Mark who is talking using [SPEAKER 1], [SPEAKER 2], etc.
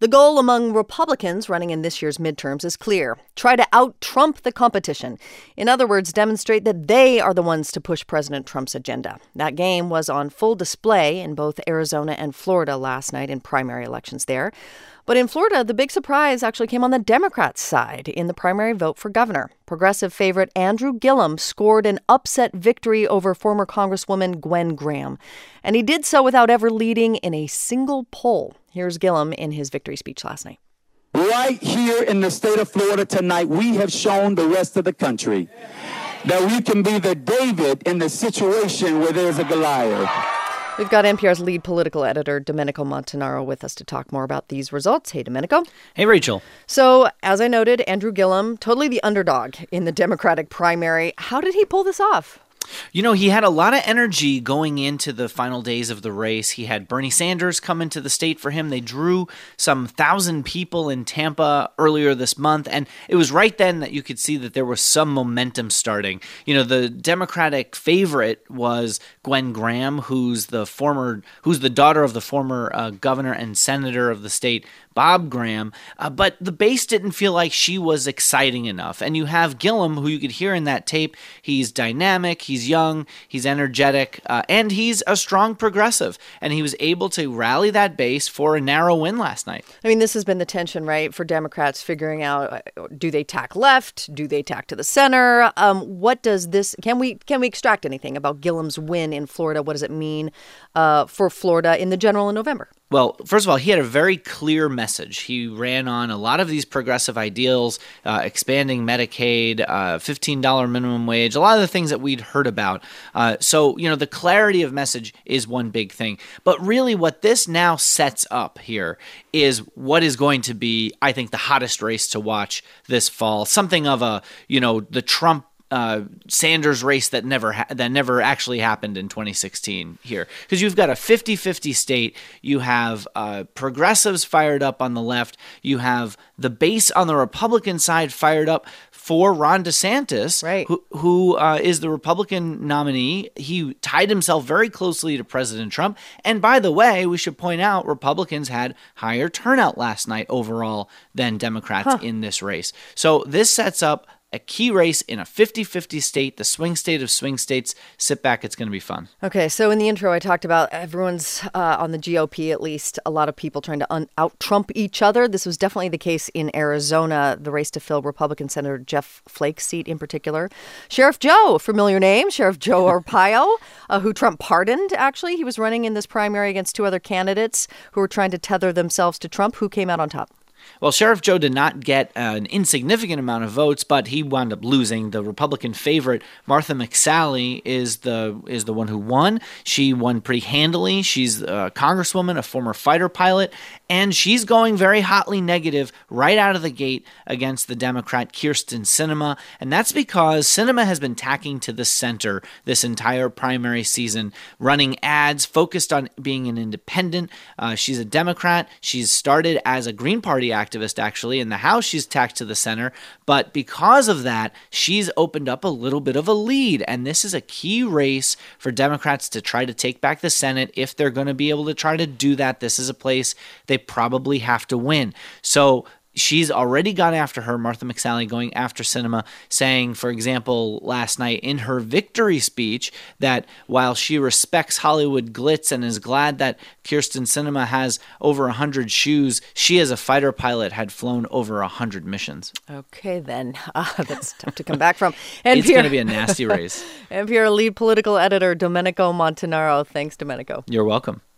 [SPEAKER 1] The goal among Republicans running in this year's midterms is clear. Try to out-Trump the competition. In other words, demonstrate that they are the ones to push President Trump's agenda. That game was on full display in both Arizona and Florida last night in primary elections there. But in Florida, the big surprise actually came on the Democrats' side in the primary vote for governor. Progressive favorite Andrew Gillum scored an upset victory over former Congresswoman Gwen Graham. And he did so without ever leading in a single poll. Here's Gillum in his victory speech last night.
[SPEAKER 2] Right here in the state of Florida tonight, we have shown the rest of the country that we can be the David in the situation where there's a Goliath.
[SPEAKER 1] We've got NPR's lead political editor, Domenico Montanaro, with us to talk more about these results. Hey, Domenico.
[SPEAKER 3] Hey, Rachel.
[SPEAKER 1] So, as I noted, Andrew Gillum, totally the underdog in the Democratic primary. How did he pull this off?
[SPEAKER 3] You know, he had a lot of energy going into the final days of the race. He had Bernie Sanders come into the state for him. They drew some 1,000 people in Tampa earlier this month, and it was right then that you could see that there was some momentum starting. You know, the Democratic favorite was Gwen Graham, who's the daughter of the former governor and senator of the state, Bob Graham, but the base didn't feel like she was exciting enough. And you have Gillum, who you could hear in that tape. He's dynamic, he's young, he's energetic, and he's a strong progressive. And he was able to rally that base for a narrow win last night.
[SPEAKER 1] I mean, this has been the tension, right, for Democrats figuring out, do they tack left? Do they tack to the center? What does this, can we extract anything about Gillum's win in Florida? What does it mean for Florida in the general in November?
[SPEAKER 3] Well, first of all, he had a very clear message. He ran on a lot of these progressive ideals, expanding Medicaid, $15 minimum wage, a lot of the things that we'd heard about. So, you know, the clarity of message is one big thing. But really what this now sets up here is what is going to be, I think, the hottest race to watch this fall. Something of a, you know, the Trump Sanders race that never actually happened in 2016 here. Because you've got a 50-50 state. You have progressives fired up on the left. You have the base on the Republican side fired up for Ron DeSantis,
[SPEAKER 1] right,
[SPEAKER 3] who is the Republican nominee. He tied himself very closely to President Trump. And by the way, we should point out Republicans had higher turnout last night overall than Democrats in this race. So this sets up a key race in a 50-50 state, the swing state of swing states. Sit back. It's going to be fun.
[SPEAKER 1] Okay, so in the intro, I talked about everyone's on the GOP, at least a lot of people trying to out-Trump each other. This was definitely the case in Arizona, the race to fill Republican Senator Jeff Flake's seat in particular. Sheriff Joe, familiar name, Sheriff Joe Arpaio, who Trump pardoned, actually. He was running in this primary against two other candidates who were trying to tether themselves to Trump. Who came out on top?
[SPEAKER 3] Well, Sheriff Joe did not get an insignificant amount of votes, but he wound up losing. The Republican favorite, Martha McSally, is the one who won. She won pretty handily. She's a congresswoman, a former fighter pilot, and she's going very hotly negative right out of the gate against the Democrat Kyrsten Sinema, and that's because Sinema has been tacking to the center this entire primary season, running ads focused on being an independent. She's a Democrat. She's started as a Green Party activist, actually. In the House, she's tacked to the center. But because of that, she's opened up a little bit of a lead. And this is a key race for Democrats to try to take back the Senate. If they're going to be able to try to do that, this is a place they probably have to win. So she's already gone after her, Martha McSally going after Sinema, saying, for example, last night in her victory speech that while she respects Hollywood glitz and is glad that Kyrsten Sinema has over 100 shoes, she as a fighter pilot had flown over 100 missions.
[SPEAKER 1] Okay, then. That's tough to come back from.
[SPEAKER 3] It's going to be a nasty race.
[SPEAKER 1] NPR lead political editor Domenico Montanaro. Thanks, Domenico.
[SPEAKER 3] You're welcome.